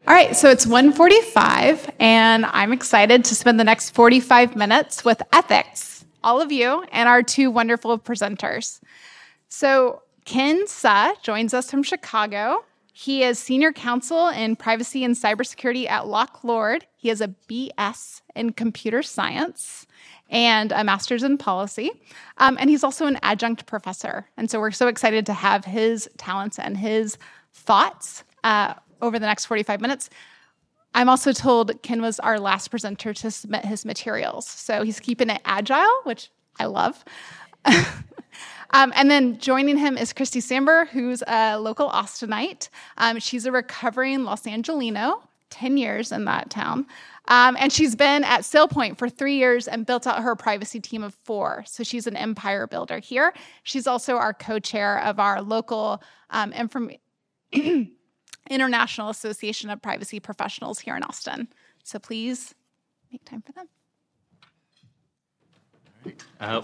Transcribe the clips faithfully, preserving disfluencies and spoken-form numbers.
All right, so it's one forty-five, and I'm excited to spend the next forty-five minutes with ethics, all of you, and our two wonderful presenters. So Ken Suh joins us from Chicago. He is Senior Counsel in Privacy and Cybersecurity at Locke Lord. He has a B S in Computer Science and a Master's in Policy. Um, and he's also an adjunct professor. And so we're so excited to have his talents and his thoughts uh, over the next forty-five minutes. I'm also told Ken was our last presenter to submit his materials. So he's keeping it agile, which I love. Um, and then joining him is Christy Samber, who's a local Austinite. Um, she's a recovering Los Angelino, ten years in that town. Um, and she's been at SailPoint for three years and built out her privacy team of four. So she's an empire builder here. She's also our co-chair of our local um, inform- International Association of Privacy Professionals here in Austin. So please make time for them. Uh,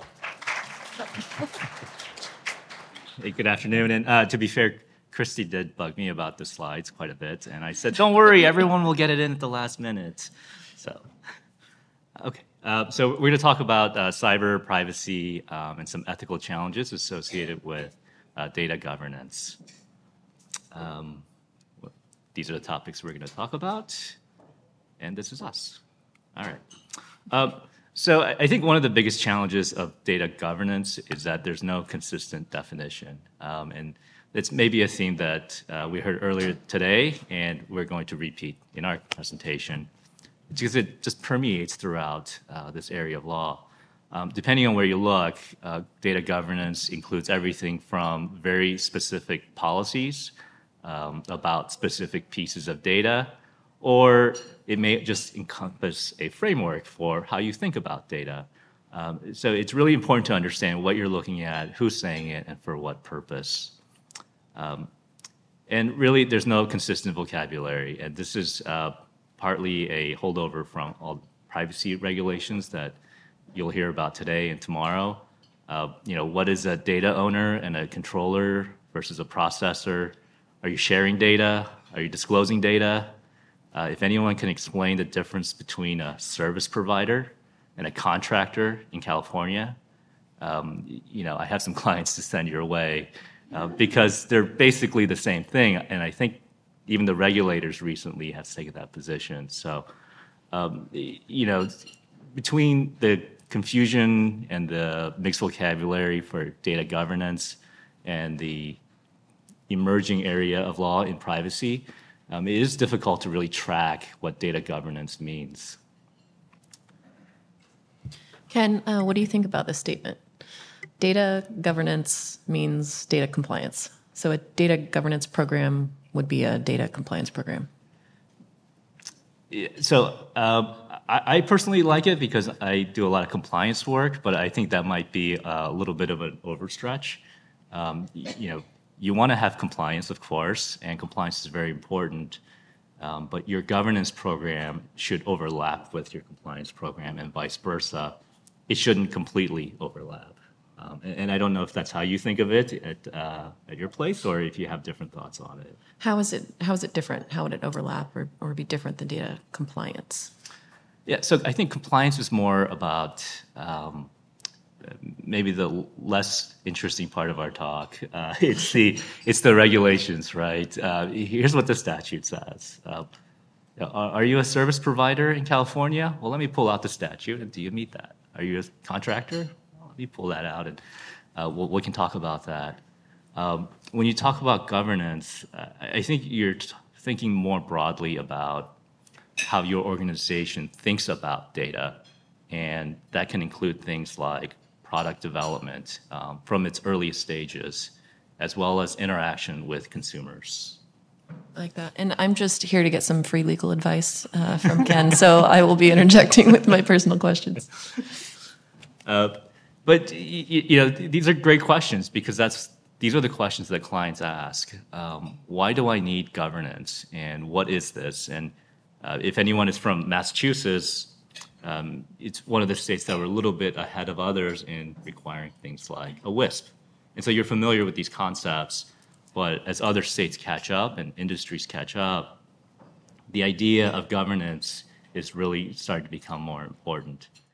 hey, good afternoon. And uh, to be fair, Christy did bug me about the slides quite a bit. And I said, don't worry, everyone will get it in at the last minute. So, okay. Uh, so we're going to talk about uh, cyber privacy um, and some ethical challenges associated with uh, data governance. Um, these are the topics we're going to talk about. And this is us. All right. Um, So I think one of the biggest challenges of data governance is that there's no consistent definition. Um, and it's maybe a theme that uh, we heard earlier today, and we're going to repeat in our presentation, because it just permeates throughout uh, this area of law. Um, depending on where you look, uh, data governance includes everything from very specific policies um, about specific pieces of data, or it may just encompass a framework for how you think about data. Um, so it's really important to understand what you're looking at, who's saying it, and for what purpose. Um, and really, there's no consistent vocabulary. And this is uh, partly a holdover from all privacy regulations that you'll hear about today and tomorrow. Uh, you know, what is a data owner and a controller versus a processor? Are you sharing data? Are you disclosing data? Uh, if anyone can explain the difference between a service provider and a contractor in California, um, you know, I have some clients to send your way uh, because they're basically the same thing. And I think even the regulators recently have taken that position. So, um, you know, between the confusion and the mixed vocabulary for data governance and the emerging area of law in privacy, Um, it is difficult to really track what data governance means. Ken, uh, what do you think about this statement? Data governance means data compliance. So a data governance program would be a data compliance program. So uh, I, I personally like it because I do a lot of compliance work, but I think that might be a little bit of an overstretch. Um, you know, You want to have compliance, of course, and compliance is very important, um, but your governance program should overlap with your compliance program and vice versa. It shouldn't completely overlap. Um, and, and I don't know if that's how you think of it at, uh, at your place or if you have different thoughts on it. How is it, how is it different? How would it overlap or, or be different than data compliance? Yeah, so I think compliance is more about um, maybe the less interesting part of our talk. Uh, it's the it's the regulations, right? Uh, here's what the statute says. Uh, are, are you a service provider in California? Well, let me pull out the statute, and do you meet that? Are you a contractor? Well, let me pull that out, and uh, we'll, we can talk about that. Um, when you talk about governance, uh, I think you're t- thinking more broadly about how your organization thinks about data, and that can include things like product development um, from its earliest stages, as well as interaction with consumers. I like that. And I'm just here to get some free legal advice uh, from Ken, so I will be interjecting with my personal questions. Uh, but you, you know, these are great questions because that's these are the questions that clients ask. Um, why do I need governance, and what is this? And uh, if anyone is from Massachusetts, Um, it's one of the states that were a little bit ahead of others in requiring things like a WISP. And so you're familiar with these concepts, but as other states catch up and industries catch up, the idea of governance is really starting to become more important.